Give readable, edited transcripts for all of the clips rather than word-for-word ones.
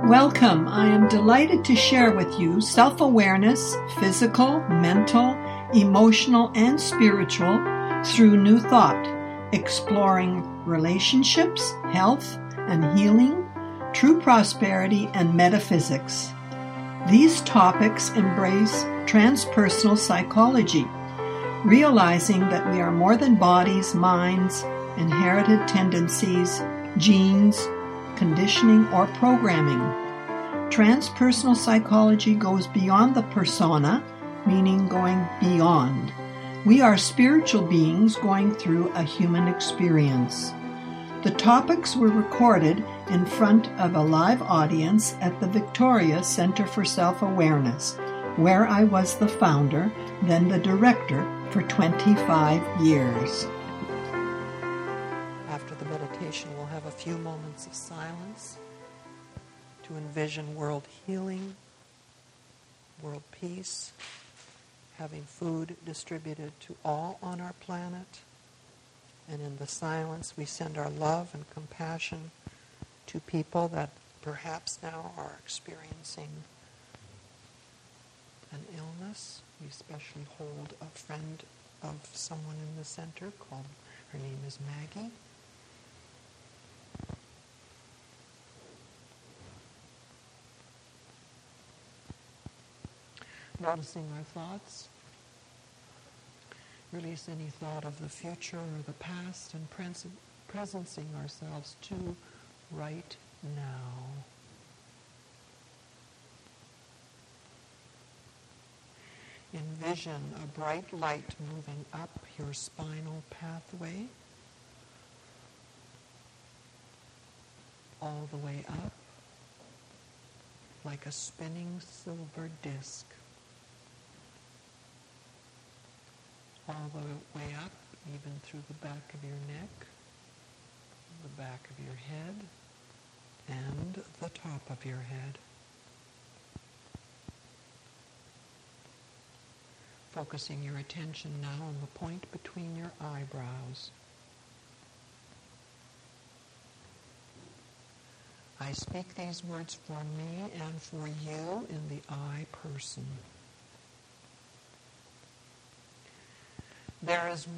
Welcome. I am delighted to share with you self-awareness, physical, mental, emotional, and spiritual through New Thought, exploring relationships, health and healing, true prosperity, and metaphysics. These topics embrace transpersonal psychology, realizing that we are more than bodies, minds, inherited tendencies, genes, conditioning, or programming. Transpersonal psychology goes beyond the persona, meaning going beyond. We are spiritual beings going through a human experience. The topics were recorded in front of a live audience at the Victoria Center for Self-Awareness, where I was the founder, then the director, for 25 years. After the meditation, we'll have a few moments of silence to envision world healing, world peace, having food distributed to all on our planet. And in the silence, we send our love and compassion to people that perhaps now are experiencing an illness. We especially hold a friend of someone in the center called, her name is Maggie. Noticing our thoughts. Release any thought of the future or the past and presencing ourselves to right now. Envision a bright light moving up your spinal pathway, all the way up, like a spinning silver disc. All the way up, even through the back of your neck, the back of your head, and the top of your head. Focusing your attention now on the point between your eyebrows. I speak these words for me and for you in the I person. There is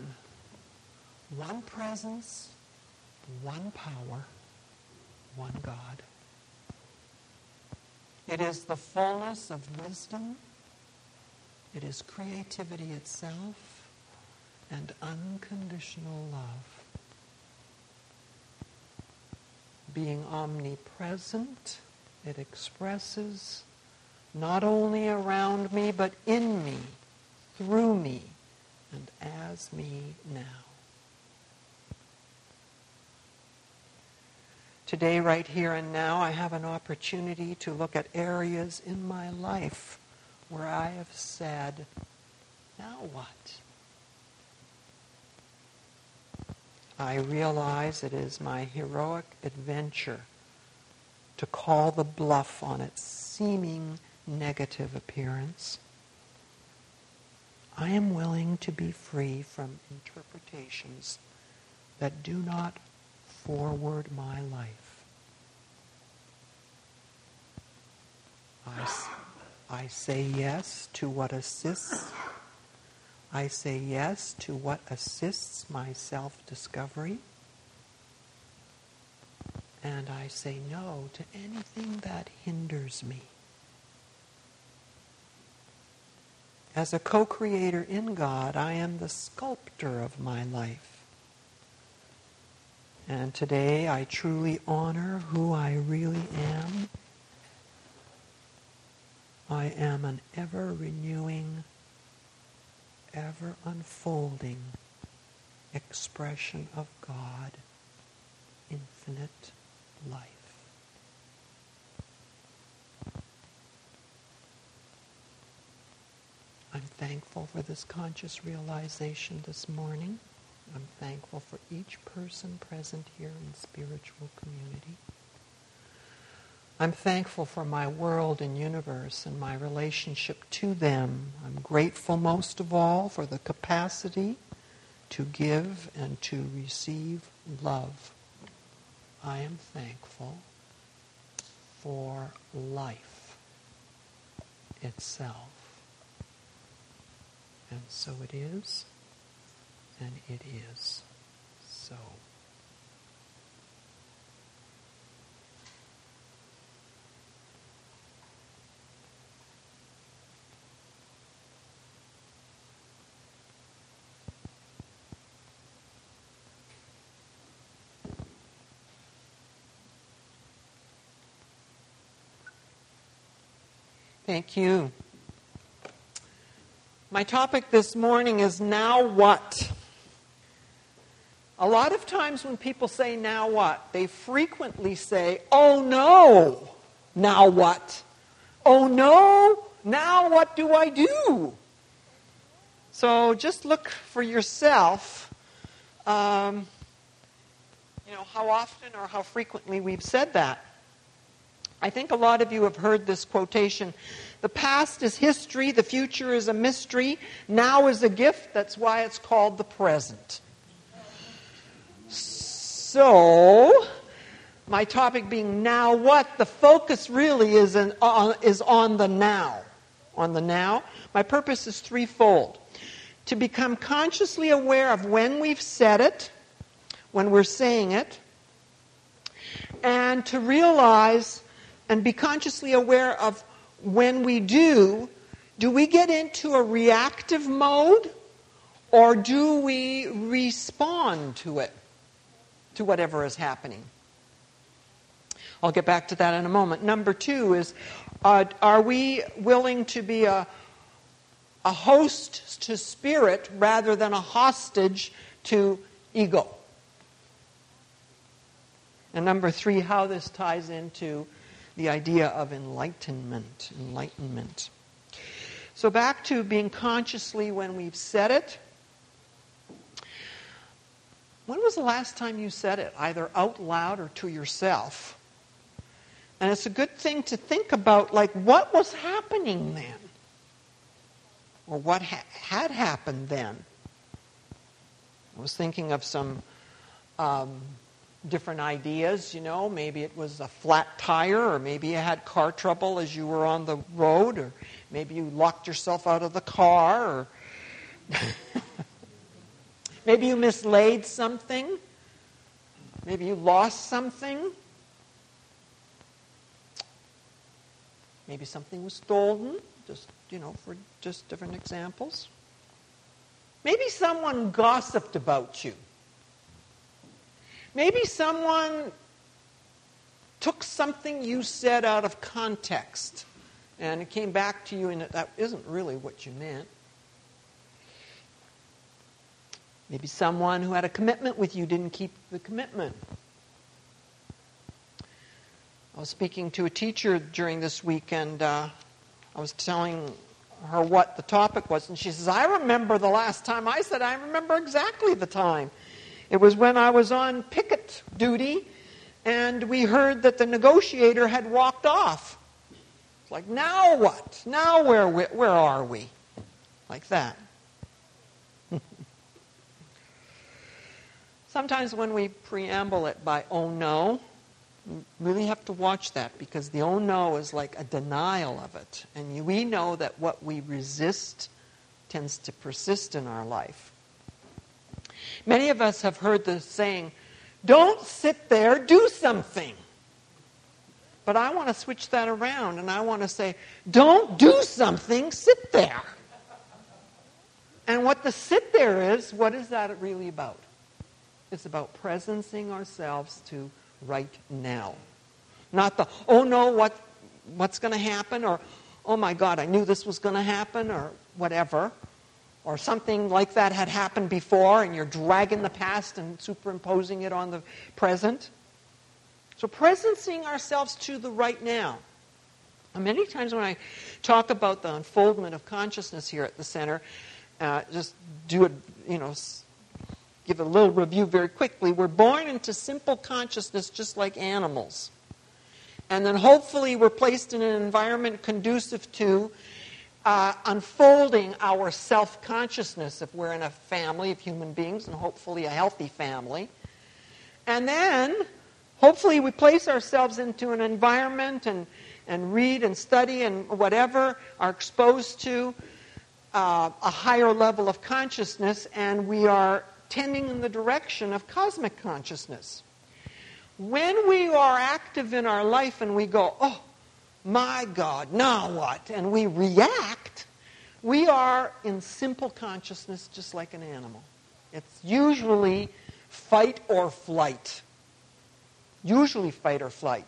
one presence, one power, one God. It is the fullness of wisdom. It is creativity itself and unconditional love. Being omnipresent, it expresses not only around me, but in me, through me, and as me now. Today, right here and now, I have an opportunity to look at areas in my life where I have said, now what? I realize it is my heroic adventure to call the bluff on its seeming negative appearance. I am willing to be free from interpretations that do not forward my life. I say yes to what assists. I say yes to what assists my self-discovery. And I say no to anything that hinders me. As a co-creator in God, I am the sculptor of my life. And today I truly honor who I really am. I am an ever-renewing, ever-unfolding expression of God, infinite life. I'm thankful for this conscious realization this morning. I'm thankful for each person present here in spiritual community. I'm thankful for my world and universe and my relationship to them. I'm grateful most of all for the capacity to give and to receive love. I am thankful. for life itself. And so it is, and it is so. Thank you. My topic this morning is now what? A lot of times when people say now what, they frequently say, oh no, now what? Oh no, now what do I do? So just look for yourself, how often or how frequently we've said that. I think a lot of you have heard this quotation, the past is history, the future is a mystery, now is a gift, that's why it's called the present. So, my topic being now what, the focus really is on the now. On the now. My purpose is threefold. To become consciously aware of when we've said it, when we're saying it, and to realize and be consciously aware of when we do we get into a reactive mode or do we respond to it, to whatever is happening? I'll get back to that in a moment. Number 2 is, are we willing to be a host to spirit rather than a hostage to ego? And number 3, how this ties into the idea of enlightenment. So back to being consciously when we've said it. When was the last time you said it, either out loud or to yourself? And it's a good thing to think about, like, what was happening then? Or what had happened then? I was thinking of some different ideas, maybe it was a flat tire, or maybe you had car trouble as you were on the road, or maybe you locked yourself out of the car, or maybe you mislaid something, maybe you lost something, maybe something was stolen, for just different examples. Maybe someone gossiped about you. Maybe someone took something you said out of context and it came back to you and that isn't really what you meant. Maybe someone who had a commitment with you didn't keep the commitment. I was speaking to a teacher during this week and I was telling her what the topic was and she says, I remember the last time I said, I remember exactly the time. It was when I was on picket duty and we heard that the negotiator had walked off. It's like, now what? Now where are we? Like that. Sometimes when we preamble it by oh no, we really have to watch that because the oh no is like a denial of it. And we know that what we resist tends to persist in our life. Many of us have heard the saying, don't sit there, do something. But I want to switch that around and I want to say, don't do something, sit there. And what the sit there is, what is that really about? It's about presencing ourselves to right now. Not the, oh no, what's going to happen? Or, oh my God, I knew this was going to happen, or whatever. Or something like that had happened before and you're dragging the past and superimposing it on the present. So presencing ourselves to the right now. And many times when I talk about the unfoldment of consciousness here at the center, just do it, give a little review very quickly. We're born into simple consciousness just like animals. And then hopefully we're placed in an environment conducive to unfolding our self-consciousness if we're in a family of human beings, and hopefully a healthy family. And then, hopefully we place ourselves into an environment and read and study and whatever, are exposed to a higher level of consciousness, and we are tending in the direction of cosmic consciousness. When we are active in our life and we go, oh, my God, now what? And we react, we are in simple consciousness just like an animal. It's usually fight or flight. Usually fight or flight.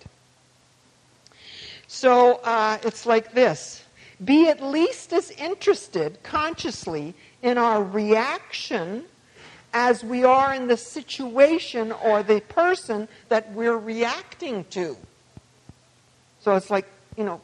So it's like this. Be at least as interested consciously in our reaction as we are in the situation or the person that we're reacting to. So it's like,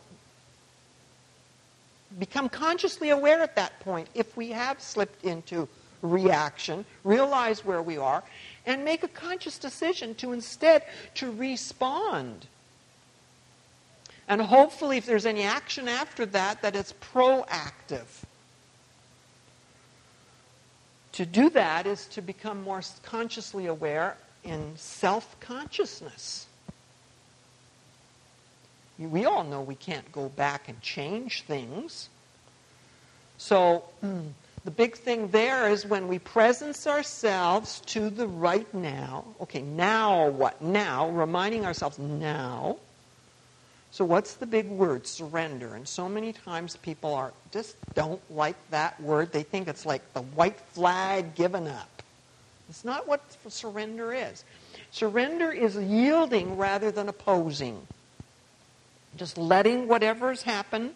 become consciously aware at that point if we have slipped into reaction, realize where we are, and make a conscious decision to instead to respond. And hopefully if there's any action after that, that it's proactive. To do that is to become more consciously aware in self-consciousness. We all know we can't go back and change things. So the big thing there is when we presence ourselves to the right now. Okay, now what? Now, reminding ourselves now. So what's the big word? Surrender. And so many times people just don't like that word. They think it's like the white flag given up. It's not what surrender is. Surrender is yielding rather than opposing. Just letting whatever's happened.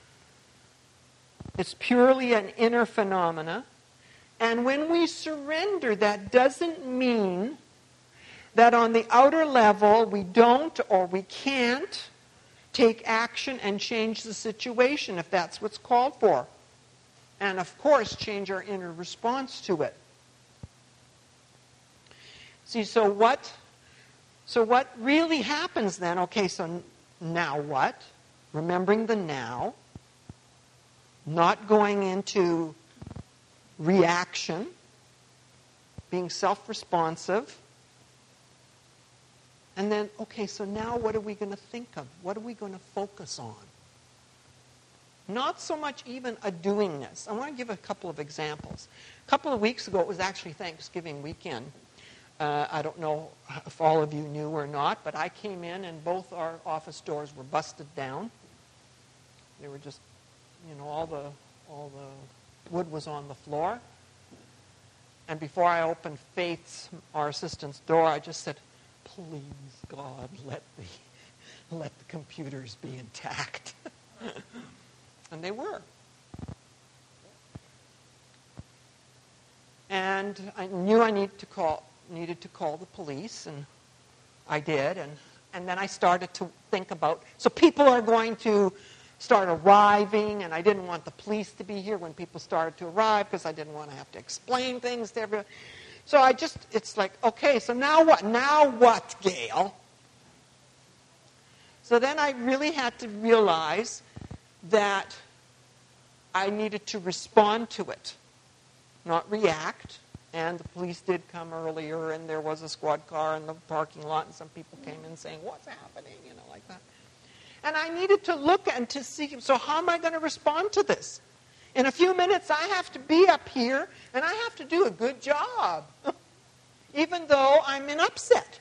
It's purely an inner phenomena. And when we surrender, that doesn't mean that on the outer level we don't or we can't take action and change the situation if that's what's called for. And of course, change our inner response to it. See, so what really happens then? Okay, so now what? Remembering the now. Not going into reaction. Being self-responsive. And then, okay, so now what are we going to think of? What are we going to focus on? Not so much even a doingness. I want to give a couple of examples. A couple of weeks ago, it was actually Thanksgiving weekend. I don't know if all of you knew or not, but I came in and both our office doors were busted down. They were just, all the wood was on the floor. And before I opened Faith's, our assistant's door, I just said, please, God, let the computers be intact. And they were. And I knew I needed to call the police, and I did. And then I started to think about, so people are going to start arriving, and I didn't want the police to be here when people started to arrive because I didn't want to have to explain things to everyone. So it's like, okay, so now what? Now what, Gail? So then I really had to realize that I needed to respond to it, not react. And the police did come earlier, and there was a squad car in the parking lot, and some people came in saying, what's happening, like that. And I needed to look and to see, so how am I going to respond to this? In a few minutes, I have to be up here, and I have to do a good job, even though I'm in upset.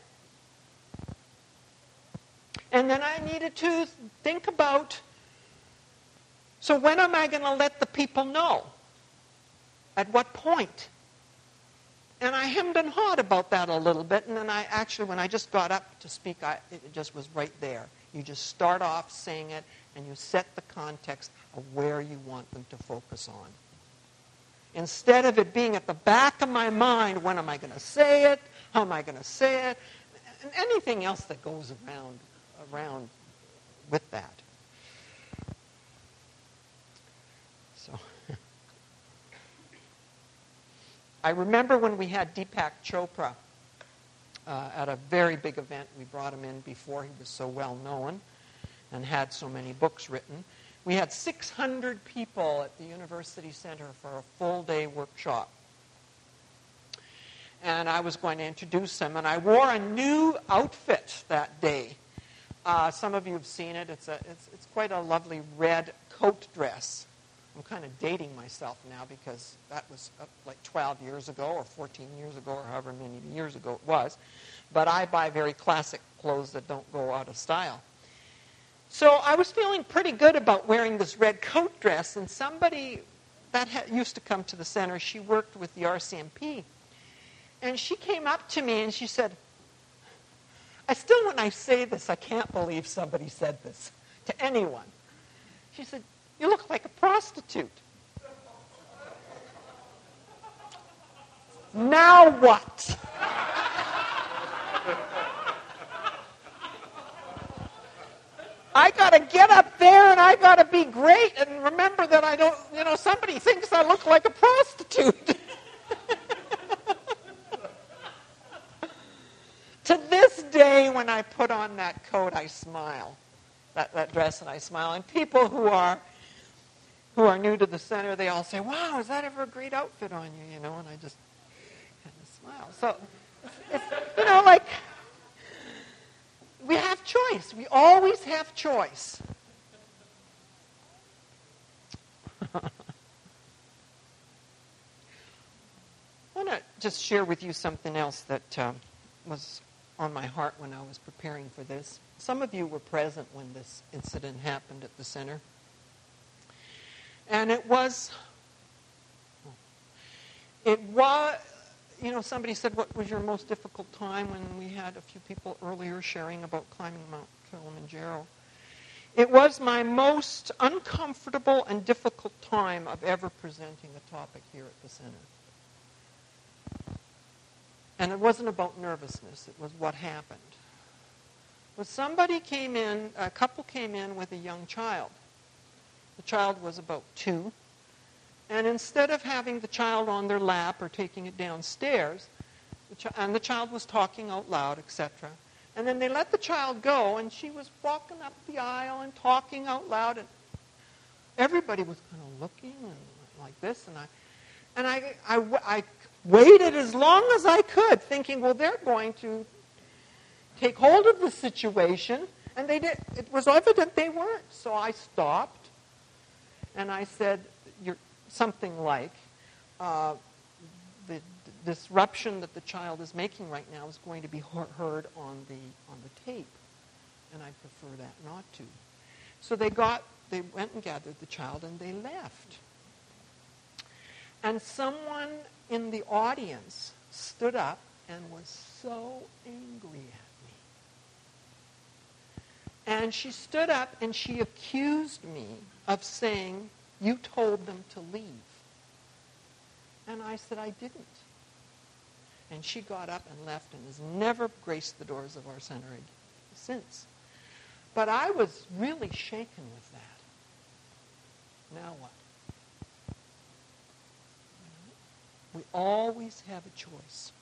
And then I needed to think about, so when am I going to let the people know? At what point? And I hemmed and hawed about that a little bit, and then when I just got up to speak, it just was right there. You just start off saying it, and you set the context of where you want them to focus on. Instead of it being at the back of my mind, when am I going to say it? How am I going to say it? And anything else that goes around with that. So I remember when we had Deepak Chopra at a very big event. We brought him in before he was so well known and had so many books written. We had 600 people at the University Center for a full-day workshop. and I was going to introduce him. And I wore a new outfit that day. Some of you have seen it. It's quite a lovely red coat dress. I'm kind of dating myself now because that was like 12 years ago or 14 years ago or however many years ago it was. But I buy very classic clothes that don't go out of style. So I was feeling pretty good about wearing this red coat dress, and somebody that used to come to the center, she worked with the RCMP. And she came up to me and she said, when I say this, I can't believe somebody said this to anyone. She said, "You look like a prostitute." Now what? I got to get up there and I got to be great and remember that I don't, somebody thinks I look like a prostitute. To this day, when I put on that coat, I smile. That dress, and I smile. And people who are new to the center, they all say, "Wow, is that ever a great outfit on you?" And I just kind of smile. So, it's we have choice. We always have choice. I want to just share with you something else that was on my heart when I was preparing for this. Some of you were present when this incident happened at the center. And it was, somebody said, what was your most difficult time, when we had a few people earlier sharing about climbing Mount Kilimanjaro. It was my most uncomfortable and difficult time of ever presenting a topic here at the center. And it wasn't about nervousness, it was what happened. Well, a couple came in with a young child. The child was about 2. And instead of having the child on their lap or taking it downstairs, and the child was talking out loud, etc. And then they let the child go, and she was walking up the aisle and talking out loud, and everybody was kind of looking and like this. And I waited as long as I could, thinking, well, they're going to take hold of the situation, and they did. It was evident they weren't. So I stopped, and I said, something like, the disruption that the child is making right now is going to be heard on the tape, and I prefer that not to. So they went and gathered the child, and they left. And someone in the audience stood up and was so angry at me. And she stood up and she accused me of saying, "You told them to leave." And I said, "I didn't." And she got up and left and has never graced the doors of our center since. But I was really shaken with that. Now what? We always have a choice.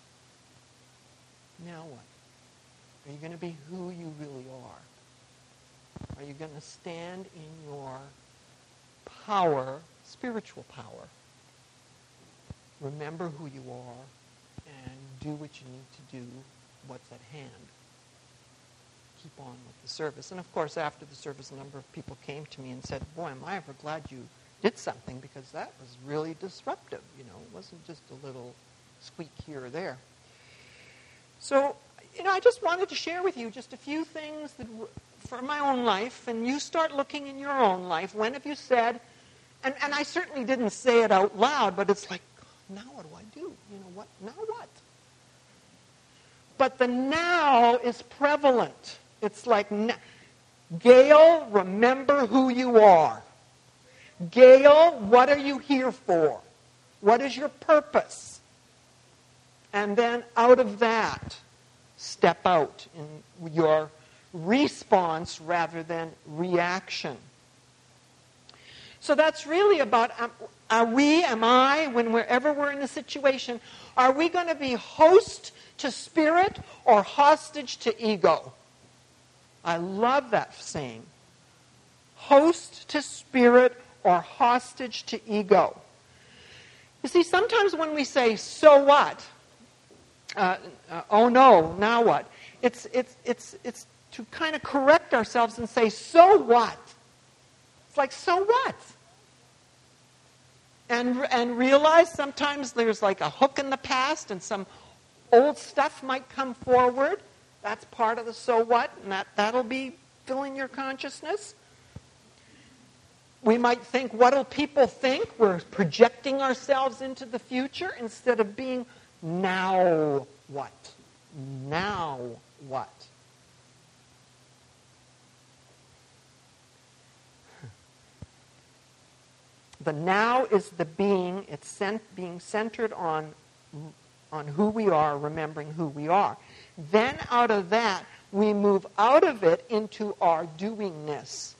Now what? Are you going to be who you really are? Are you going to stand in your power, spiritual power? Remember who you are and do what you need to do, what's at hand. Keep on with the service. And of course, after the service, a number of people came to me and said, "Boy, am I ever glad you did something, because that was really disruptive. It wasn't just a little squeak here or there." So, I just wanted to share with you just a few things that for my own life, and you start looking in your own life. When have you said, and I certainly didn't say it out loud, but it's like, now what do I do? What? Now what? But the now is prevalent. It's like, Gail, remember who you are. Gail, what are you here for? What is your purpose? And then out of that, step out in your response rather than reaction. So that's really about, am I, whenever we're in a situation, are we going to be host to spirit or hostage to ego? I love that saying. Host to spirit or hostage to ego. You see, sometimes when we say, "So what?" oh no, now what? It's to kind of correct ourselves and say, so what? It's like, so what? And realize sometimes there's like a hook in the past and some old stuff might come forward. That's part of the so what, and that'll be filling your consciousness. We might think, what'll people think? We're projecting ourselves into the future instead of being, now what? Now what? The now is the being. It's being centered on who we are, remembering who we are. Then out of that, we move out of it into our doingness.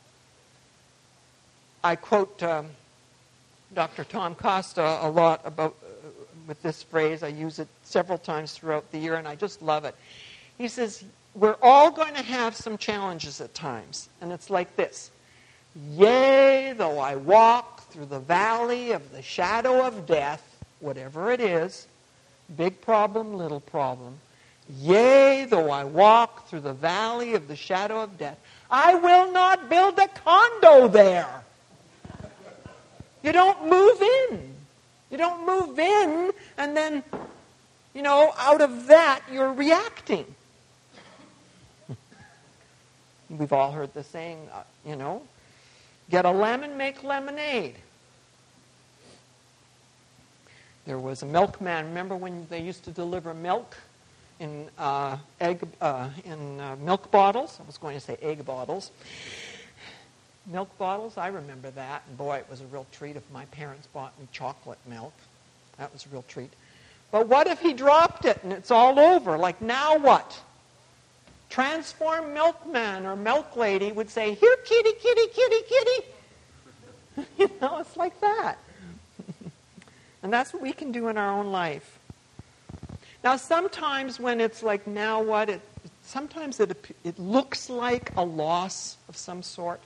I quote Dr. Tom Costa a lot about with this phrase. I use it several times throughout the year, and I just love it. He says, we're all going to have some challenges at times, and it's like this. Yea, though I walk through the valley of the shadow of death, whatever it is, big problem, little problem, yea, though I walk through the valley of the shadow of death, I will not build a condo there. You don't move in. You don't move in, and then, out of that, you're reacting. We've all heard the saying, get a lemon, make lemonade. There was a milkman. Remember when they used to deliver milk in milk bottles? I was going to say egg bottles. Milk bottles, I remember that. And boy, it was a real treat if my parents bought me chocolate milk. That was a real treat. But what if he dropped it and it's all over? Like, now what? Transformed milkman or milk lady would say, here, kitty, kitty, kitty, kitty. It's like that. And that's what we can do in our own life. Now, sometimes when it's like, now what? Sometimes it looks like a loss of some sort.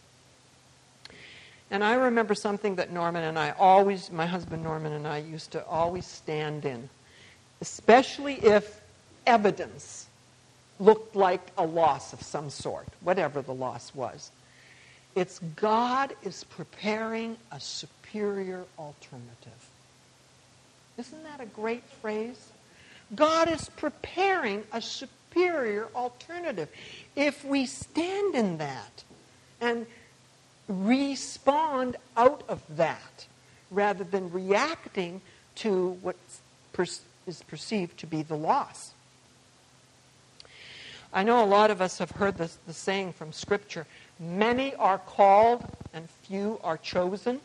And I remember something that my husband Norman and I used to always stand in, especially if evidence looked like a loss of some sort, whatever the loss was. It's God is preparing a superior alternative. Isn't that a great phrase? God is preparing a superior alternative. If we stand in that and respond out of that, rather than reacting to what is perceived to be the loss. I know a lot of us have heard the saying from Scripture, many are called and few are chosen.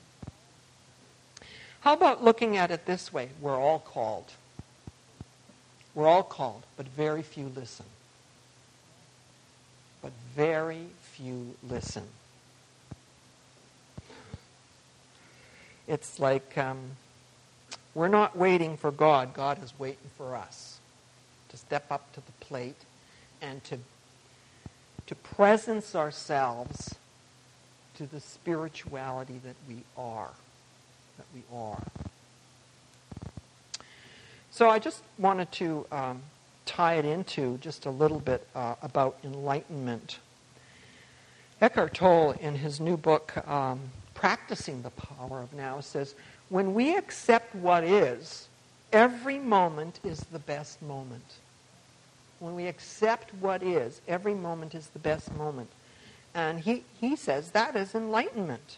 How about looking at it this way? We're all called. We're all called, but very few listen. But very few listen. It's like we're not waiting for God. God is waiting for us to step up to the plate and to presence ourselves to the spirituality that we are. So I just wanted to tie it into just a little bit about enlightenment. Eckhart Tolle, in his new book, Practicing the Power of Now, says, when we accept what is, every moment is the best moment. When we accept what is, every moment is the best moment. And he says that is enlightenment.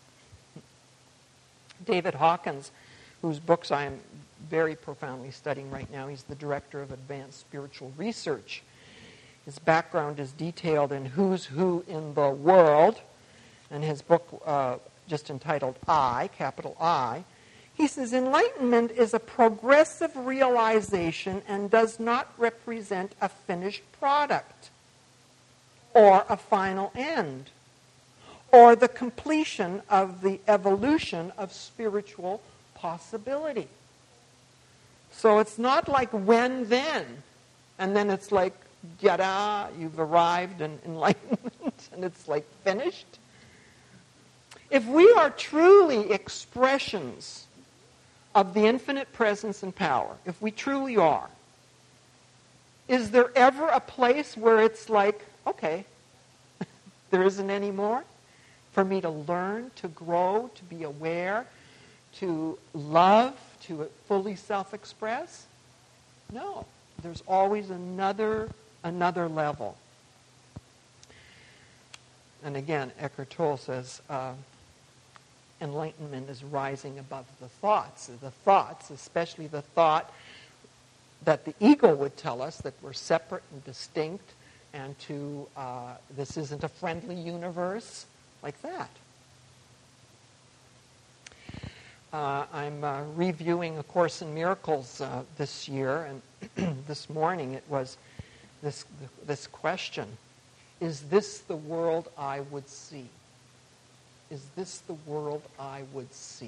David Hawkins, whose books I am very profoundly studying right now, he's the director of advanced spiritual research. His background is detailed in Who's Who in the World, and his book just entitled I, capital I. He says, enlightenment is a progressive realization and does not represent a finished product or a final end or the completion of the evolution of spiritual possibility. So it's not like when then, and then it's like, yada, you've arrived in enlightenment, and it's like finished. If we are truly expressions of the infinite presence and power, if we truly are, is there ever a place where it's like, okay, there isn't any more for me to learn, to grow, to be aware, to love, to fully self-express? No. There's always another level. And again, Eckhart Tolle says, enlightenment is rising above the thoughts. The thoughts, especially the thought that the ego would tell us that we're separate and distinct, and this isn't a friendly universe, like that. I'm reviewing A Course in Miracles this year, and this morning it was this question: is this the world I would see? Is this the world I would see?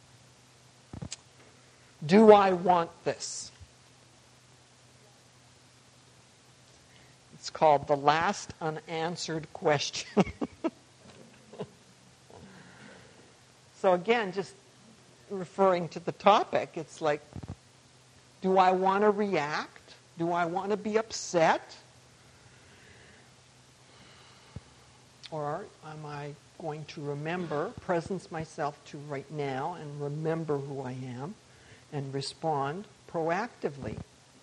Do I want this? It's called The Last Unanswered Question. So again, just referring to the topic, it's like, do I want to react? Do I want to be upset? Or am I going to remember, presence myself to right now and remember who I am and respond proactively?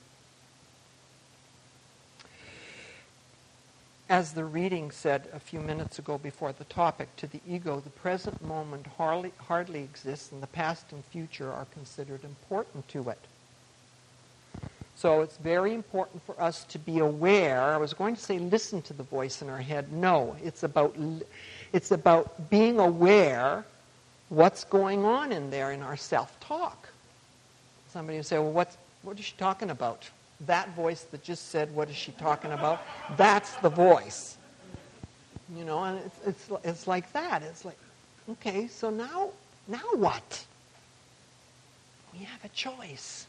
As the reading said a few minutes ago before the topic, to the ego, the present moment hardly exists, and the past and future are considered important to it. So it's very important for us to be aware. I was going to say listen to the voice in our head. No, it's about being aware what's going on in there in our self-talk. Somebody will say, well, what is she talking about? That voice that just said, what is she talking about? That's the voice. You know, and it's like that. It's like, okay, so now what? We have a choice.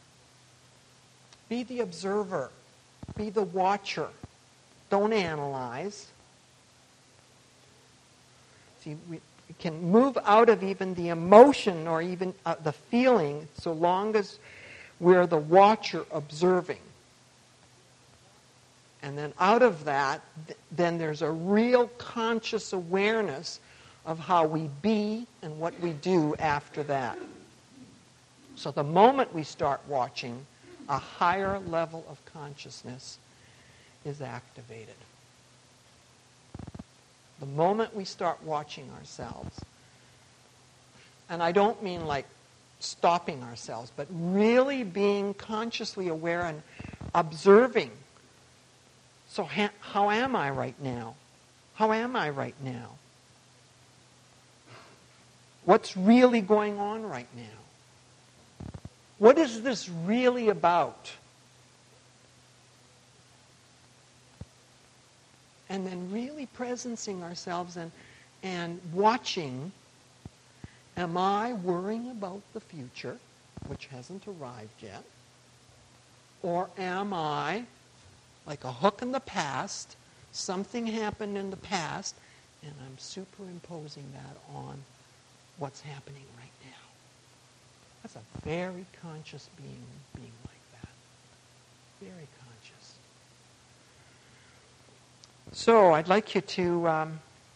Be the observer. Be the watcher. Don't analyze. See, we can move out of even the emotion or even the feeling so long as we're the watcher observing. And then out of that, then there's a real conscious awareness of how we be and what we do after that. So the moment we start watching, a higher level of consciousness is activated. The moment we start watching ourselves, and I don't mean like stopping ourselves, but really being consciously aware and observing. So how am I right now? How am I right now? What's really going on right now? What is this really about? And then really presencing ourselves and watching. Am I worrying about the future, which hasn't arrived yet? Or am I, like a hook in the past, something happened in the past, and I'm superimposing that on what's happening right now? That's a very conscious being like that. Very conscious. So I'd like you to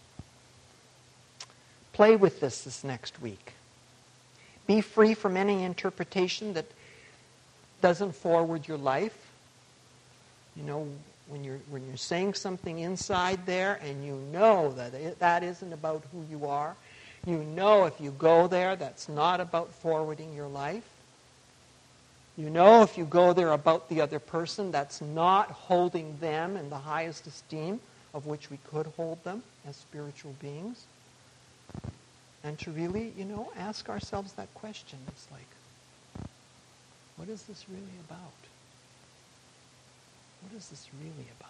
play with this next week. Be free from any interpretation that doesn't forward your life. You know, when you're saying something inside there and you know that isn't about who you are, you know if you go there that's not about forwarding your life. You know if you go there about the other person, that's not holding them in the highest esteem of which we could hold them as spiritual beings. And to really, ask ourselves that question. It's like, what is this really about? What is this really about?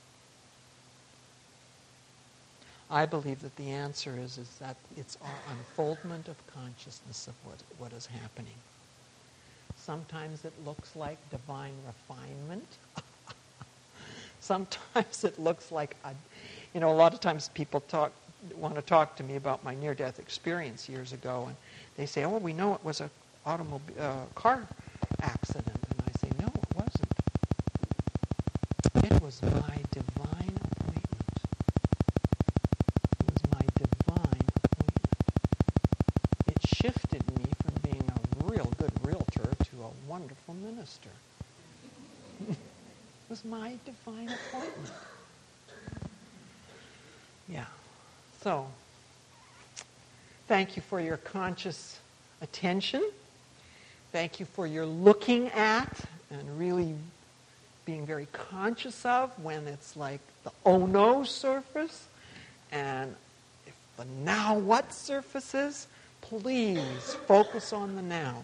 I believe that the answer is that it's our unfoldment of consciousness of what is happening. Sometimes it looks like divine refinement. Sometimes it looks like, a lot of times people want to talk to me about my near-death experience years ago, and they say, oh, we know it was a car accident. And I say, no, it wasn't. It was my divine appointment. It was my divine appointment. It shifted me from being a real good realtor to a wonderful minister. It was my divine appointment. Yeah. So, thank you for your conscious attention. Thank you for your looking at and really being very conscious of when it's like the oh no surface. And if the now what surfaces, please focus on the now.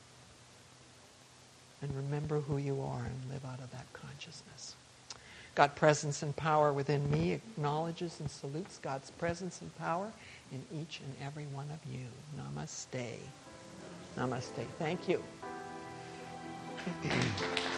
And remember who you are and live out of that consciousness. God presence and power within me acknowledges and salutes God's presence and power in each and every one of you. Namaste. Namaste. Thank you.